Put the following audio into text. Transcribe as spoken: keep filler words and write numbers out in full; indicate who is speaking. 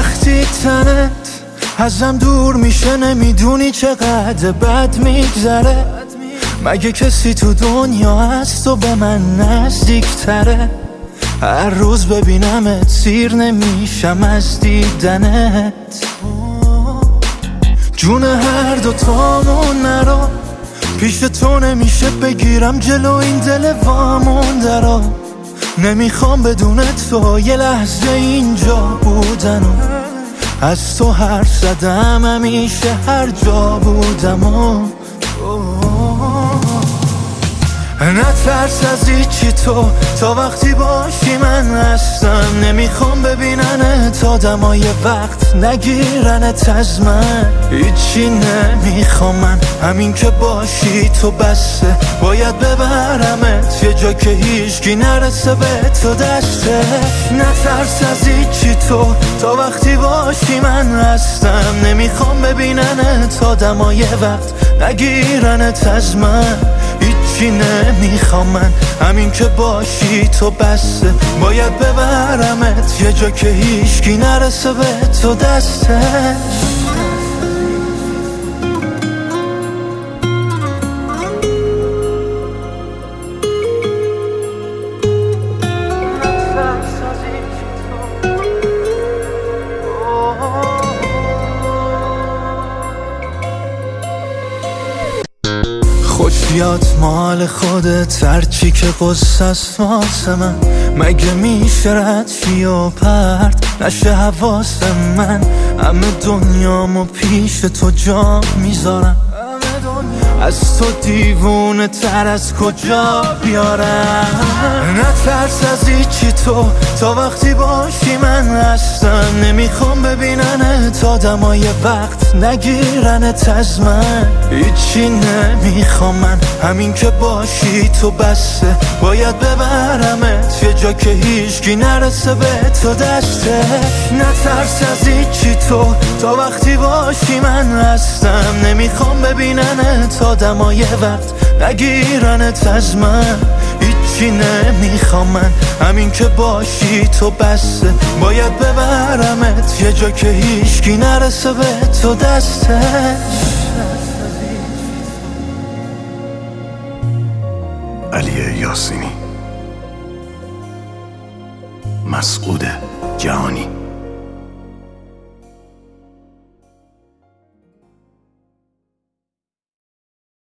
Speaker 1: وقتی تنت ازم دور میشه نمیدونی چقدر بد میگذره. مگه کسی تو دنیا هست و به من نزدیکتره؟ هر روز ببینمت سیر نمیشم از دیدنت. جون هر دو تامون نرو، پیش تو نمیشه بگیرم جلو این دل وامونده رو. نمیخوام بدون تو یه لحظه اینجا بودن و از تو حرف زدم همیشه هر جا بودم و نترس از هیچی تو تا وقتی باشی من هستم. نمیخوام ببیننت آدمای وقت نگیرنت از من. هیچی نمیخوام من همین که باشی تو بسه. باید ببرمت یه جا که هیچکی نرسه به تو دسته. نترس از هیچی تو تا وقتی باشی من هستم. نمیخوام ببیننت آدمای وقت نگیرنت از من. هیچی نمیخوام من همین که باشی تو بسه. باید ببرمت یه جا که هیچکی نرسه به تو دسته. خوش بیاد مال خودت هرچی که قصه است واسه من. مگه میشه رد شی و پرت نشه حواس من. همه دنیامو پیش تو جا میذارم. از تو دیوونه تر از کجا بیارم. نترس از هیچی تو تا وقتی باشی من هستم. نمیخوام ببیننت آدمای وقت نگیرنت از من. هیچی نمیخوام من همین که باشی تو بسه. باید ببرمت یه جا که هیچکی نرسه به تو دسته. نترس از هیچی تو تا وقتی باشی من هستم. نمیخوام ببیننت آدمای وقت نگیرنت از من. هیچی نمیخوام من همین که باشی تو بسه. باید ببرمت یه جا که هیچکی نرسه به تو دسته.
Speaker 2: علی یاسینی، مسعود جهانی.